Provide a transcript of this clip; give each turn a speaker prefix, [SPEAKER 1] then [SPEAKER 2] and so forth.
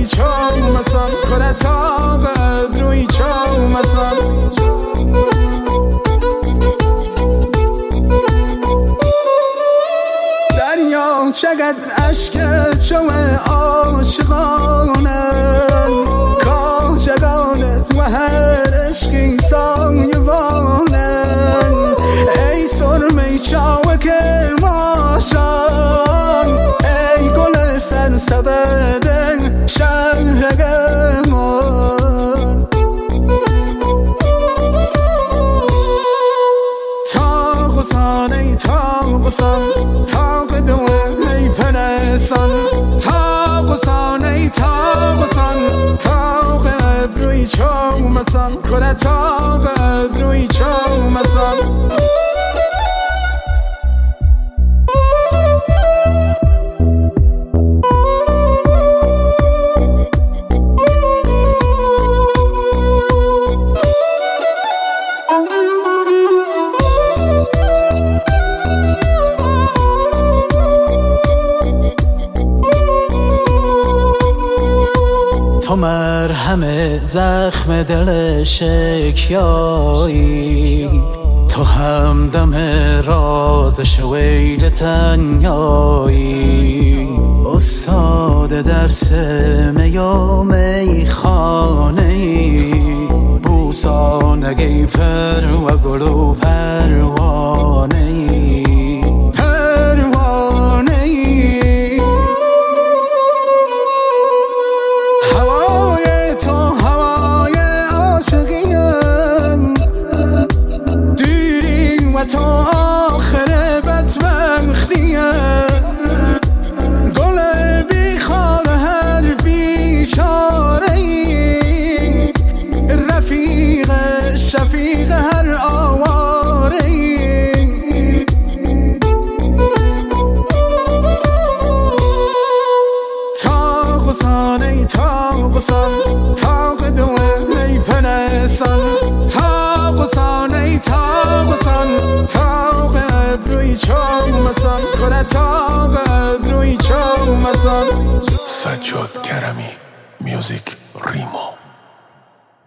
[SPEAKER 1] روی چومسان کنه طاقت روی چومسان دریا چقدر عشقت شوه عاشقانه کاشقانت و هر عشقی سایبانن ای سرمه چاوک ماشان ای گل سرسبدن شهرگمان تاغسان ای تاغسان تاق دوه ای پرسان تاغسان ای تاغسان تاق روی چومسان کنه طاقت روی چومسان
[SPEAKER 2] تو مرهم زخم دل شکیایی تو همدم راز شویل تنیایی استاد درس می و میخانه‌ای بوسانگی پر و گل و پروانه‌ای
[SPEAKER 1] تو آخر بدبختیه گل بیخار هر بیچاره‌ای رفیق شفیق هر آواره‌ای تاغسان ای تاغسان تاق دوه ای پرسان تاغسان ای تاغسان طاقت روی چومسان کنه طاقت روی چومسان
[SPEAKER 3] سجاد کرمی میوزیک ریمو